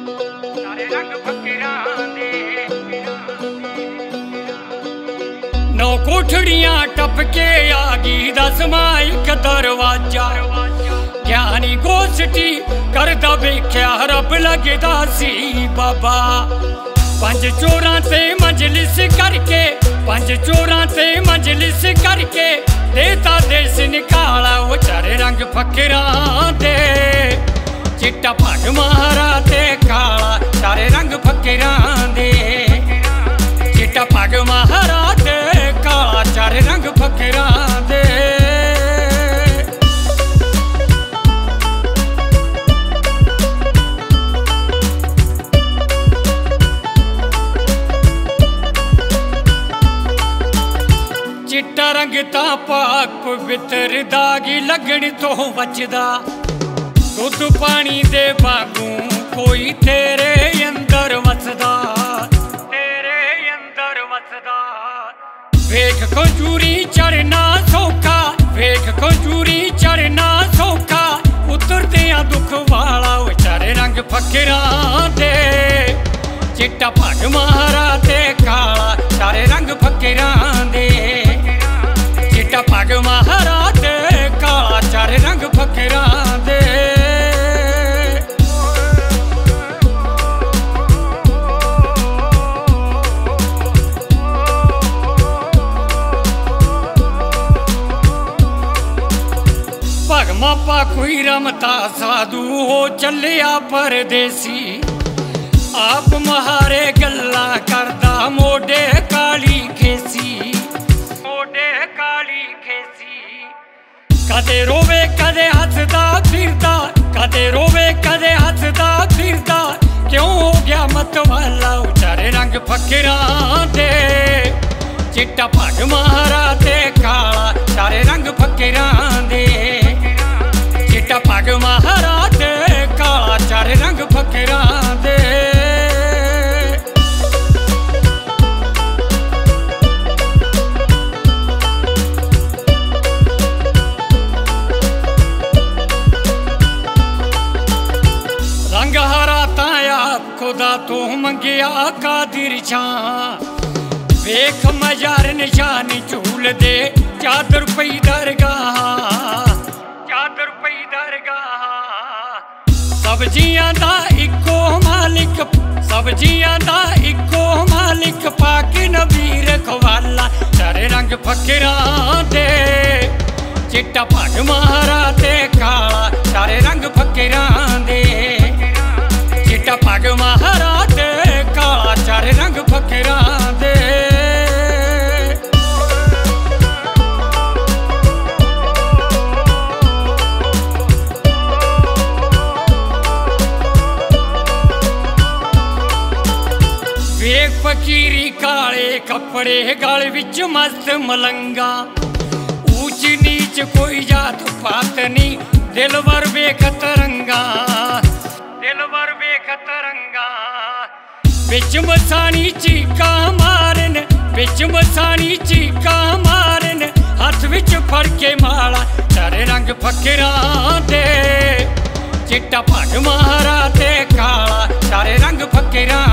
सारे रंग फकीरां दे। नौ कोठड़ियां टपके आ गई 10वां एक दरवाजा। ज्ञानी गोष्ठी करदा वेख्या रब लगदा सी बाबा। 5 चोरां ते मजलिस करके 5 चोरां ते मजलिस करके देता देश निकाला वो चारे रंग फकीरां दे। चिट्टा पग मारा ते काला चारे रंग फकीरां दे। चिट्टा पग मारा ते काला चारे रंग फकीरां दे। चिट्टा रंग ता पाक पवित्र दागी लगन तो बचदा। दुध पानी दे बागू कोई तेरे अंदर वसदा। तेरे अंदर वसदा। वेख खजूरी चढ़ना सौखा। वेख खजूरी चढ़ना सौखा। उतरदे आ दुख वाला वो चारे रंग फकीरां दे। चिट्टा पग मारा ते काला चारे रंग फकीरां दे। चिट्टा पग मारा ते काला चारे रंग फकीरां दे। पग मापा कोई रमता साधु हो चलिया परदेसी। आप महारे गल्ला करदा मोडे काली खेसी। मोडे काली खेसी। कदे रोवे कदे हसदा फिरदा। कदे रोवे कदे हसदा फिरदा। क्यों हो गया मतवाला चारे रंग फकीरां दे। चिट्टा पग मारा ते काला चारे रंग फकीरां दे। चिट्टा पग मारा ते काला चारे रंग फकीरां दे। रंग हरा ताया खुदा तो मंगिया कादिर छां। वेख मजार निशान झूल दे चादर पई दरगाह। चादर पई दरगाह। सब्जियां दा इको मालिक। सब्जियां दा इको मालिक पाक नबी रखवाला चारे रंग फकीरां दे। चिट्टा पग मारा ते काला चारे रंग फकीरां दे। चिट्टा पग मारा ते काला चारे रंग फकीरां दे। वेख फकीरी काले कपड़े गल विच मस्त मलंगा। ऊंच नीच कोई जात पात नहीं दिलवर वेख तरंगा। दिलवर वेख तरंगा। बिच मसानी चीका मारन। बिच मसानी चीका मारन। हाथ विच फड़ के माला चारे रंग फकीरां दे। चिट्टा पग मारा ते काला चारे रंग फकीरां